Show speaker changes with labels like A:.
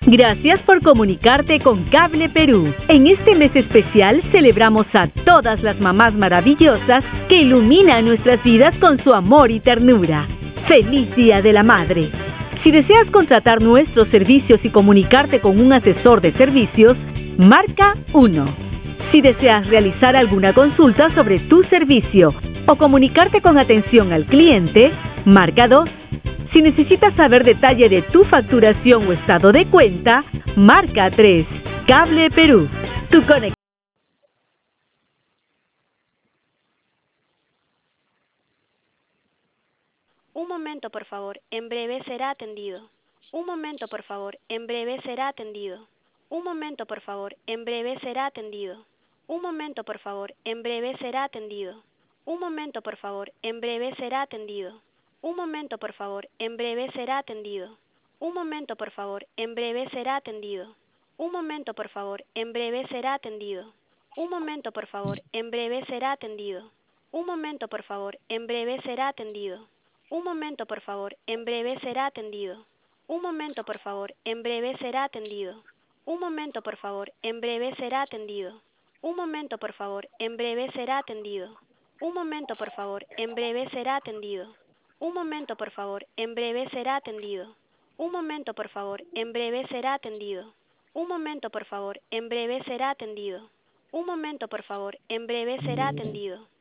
A: Gracias por comunicarte con Cable Perú. En este mes especial celebramos a todas las mamás maravillosas que iluminan nuestras vidas con su amor y ternura. ¡Feliz Día de la Madre! Si deseas contratar nuestros servicios y comunicarte con un asesor de servicios, marca 1. Si deseas realizar alguna consulta sobre tu servicio o comunicarte con atención al cliente, marca 2. Si necesitas saber detalle de tu facturación o estado de cuenta, marca 3. Cable Perú. Tu conexión.
B: Un momento, por favor. En breve será atendido. Un momento, por favor. En breve será atendido. Un momento, por favor. En breve será atendido. Un momento, por favor. En breve será atendido. Un momento, por favor. En breve será atendido. Un momento, por favor. En breve será atendido. Un momento, por favor. En breve será atendido. Un momento, por favor. En breve será atendido. Un momento, por favor. En breve será atendido. Un momento, por favor. En breve será atendido. Un momento, por favor. En breve será atendido. Un momento, por favor. En breve será atendido. Un momento, por favor. En breve será atendido. Un momento, por favor. En breve será atendido. Un momento, por favor. En breve será atendido. Un momento, por favor. En breve será atendido. Un momento, por favor. En breve será atendido. Un momento, por favor. En breve será atendido. Un momento, por favor. En breve será atendido.